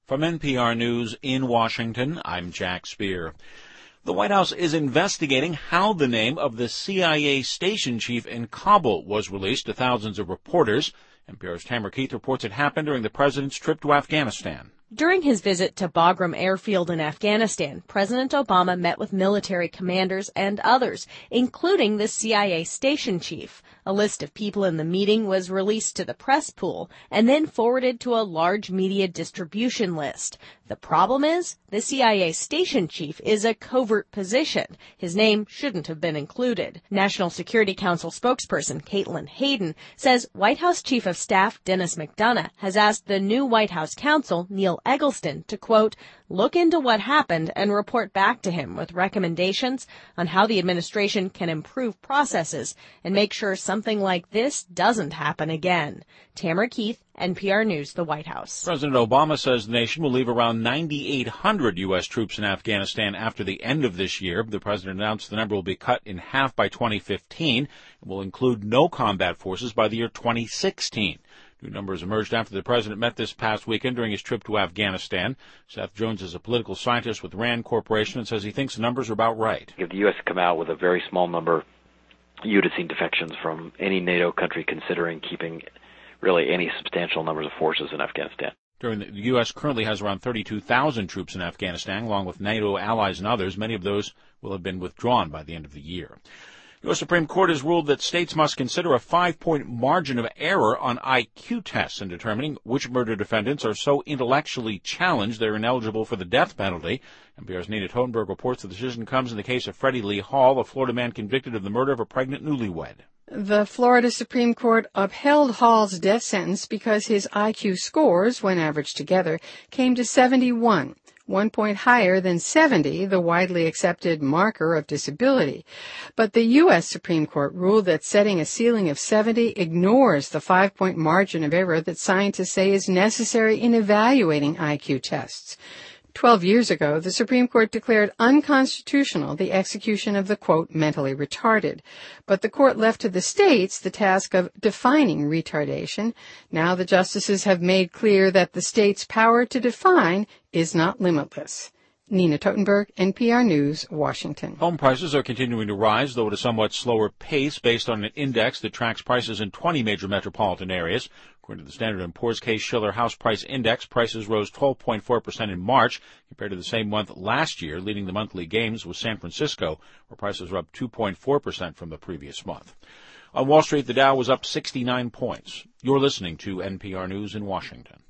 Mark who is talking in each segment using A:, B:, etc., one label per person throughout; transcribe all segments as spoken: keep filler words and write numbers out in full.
A: From N P R News in Washington, I'm Jack Speer. The White House is investigating how the name of the C I A station chief in Kabul was released to thousands of reporters. N P R's Tamara Keith reports it happened during the president's trip to Afghanistan.
B: During his visit to Bagram Airfield in Afghanistan, President Obama met with military commanders and others, including the C I A station chief. A list of people in the meeting was released to the press pool and then forwarded to a large media distribution list. The problem is, the C I A station chief is a covert position. His name shouldn't have been included. National Security Council spokesperson Caitlin Hayden says White House Chief of Staff Dennis McDonough has asked the new White House counsel, Neil Eggleston, to, quote, look into what happened and report back to him with recommendations on how the administration can improve processes and make sure something like this doesn't happen again. Tamara Keith, N P R News, the White House.
A: President Obama says the nation will leave around nine thousand eight hundred U S troops in Afghanistan after the end of this year. The president announced the number will be cut in half by twenty fifteen and will include no combat forces by the year twenty sixteen. New numbers emerged after the president met this past weekend during his trip to Afghanistan. Seth Jones is a political scientist with RAND Corporation and says he thinks the numbers are about right.
C: If the U S had come out with a very small number, you would have seen defections from any NATO country considering keeping really any substantial numbers of forces in Afghanistan.
A: During the, the U S currently has around thirty-two thousand troops in Afghanistan, along with NATO allies and others. Many of those will have been withdrawn by the end of the year. The U S Supreme Court has ruled that states must consider a five-point margin of error on I Q tests in determining which murder defendants are so intellectually challenged they're ineligible for the death penalty. N P R's Nina Totenberg reports the decision comes in the case of Freddie Lee Hall, a Florida man convicted of the murder of a pregnant newlywed.
D: The Florida Supreme Court upheld Hall's death sentence because his I Q scores, when averaged together, came to seventy-one. One point higher than seventy, the widely accepted marker of disability. But the U S Supreme Court ruled that setting a ceiling of seventy ignores the five-point margin of error that scientists say is necessary in evaluating I Q tests. Twelve years ago, the Supreme Court declared unconstitutional the execution of the, quote, mentally retarded. But the court left to the states the task of defining retardation. Now the justices have made clear that the state's power to define is not limitless. Nina Totenberg, N P R News, Washington.
A: Home prices are continuing to rise, though at a somewhat slower pace based on an index that tracks prices in twenty major metropolitan areas. According to the Standard and Poor's Case-Shiller House Price Index, prices rose twelve point four percent in March compared to the same month last year. Leading the monthly gains was San Francisco, where prices were up two point four percent from the previous month. On Wall Street, the Dow was up sixty-nine points. You're listening to N P R News in Washington.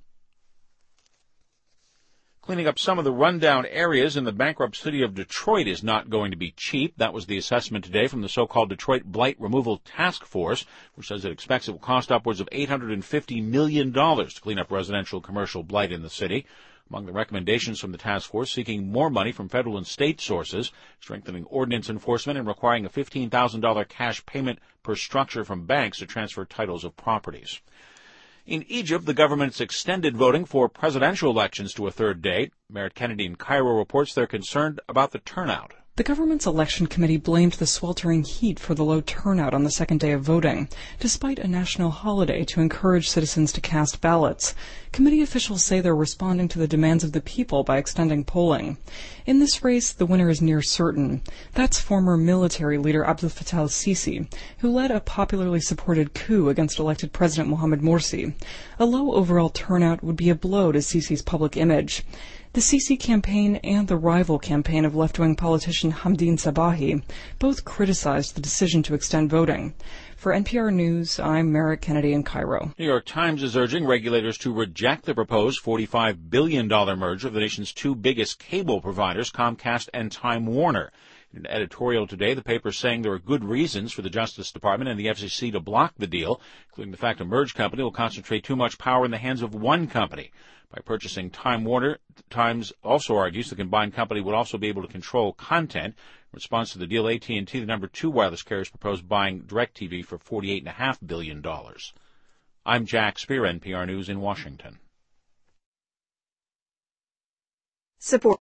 A: Cleaning up some of the rundown areas in the bankrupt city of Detroit is not going to be cheap. That was the assessment today from the so-called Detroit Blight Removal Task Force, which says it expects it will cost upwards of eight hundred fifty million dollars to clean up residential commercial blight in the city. Among the recommendations from the task force, seeking more money from federal and state sources, strengthening ordinance enforcement, and requiring a fifteen thousand dollars cash payment per structure from banks to transfer titles of properties. In Egypt, the government's extended voting for presidential elections to a third date. Merritt Kennedy in Cairo reports they're concerned about the turnout.
E: The government's election committee blamed the sweltering heat for the low turnout on the second day of voting, despite a national holiday to encourage citizens to cast ballots. Committee officials say they're responding to the demands of the people by extending polling. In this race, the winner is near certain. That's former military leader Abdel Fattah al-Sisi, who led a popularly supported coup against elected President Mohamed Morsi. A low overall turnout would be a blow to Sisi's public image. The Sisi campaign and the rival campaign of left-wing politician Hamdin Sabahi both criticized the decision to extend voting. For N P R News, I'm Merritt Kennedy in Cairo.
A: New York Times is urging regulators to reject the proposed forty-five billion dollars merger of the nation's two biggest cable providers, Comcast and Time Warner. In an editorial today, the paper is saying there are good reasons for the Justice Department and the F C C to block the deal, including the fact a merged company will concentrate too much power in the hands of one company. By purchasing Time Warner, Times also argues the combined company would also be able to control content. In response to the deal, A T and T, the number two wireless carrier, proposed buying DirecTV for forty-eight point five billion dollars. I'm Jack Speer, N P R News in Washington.
D: Support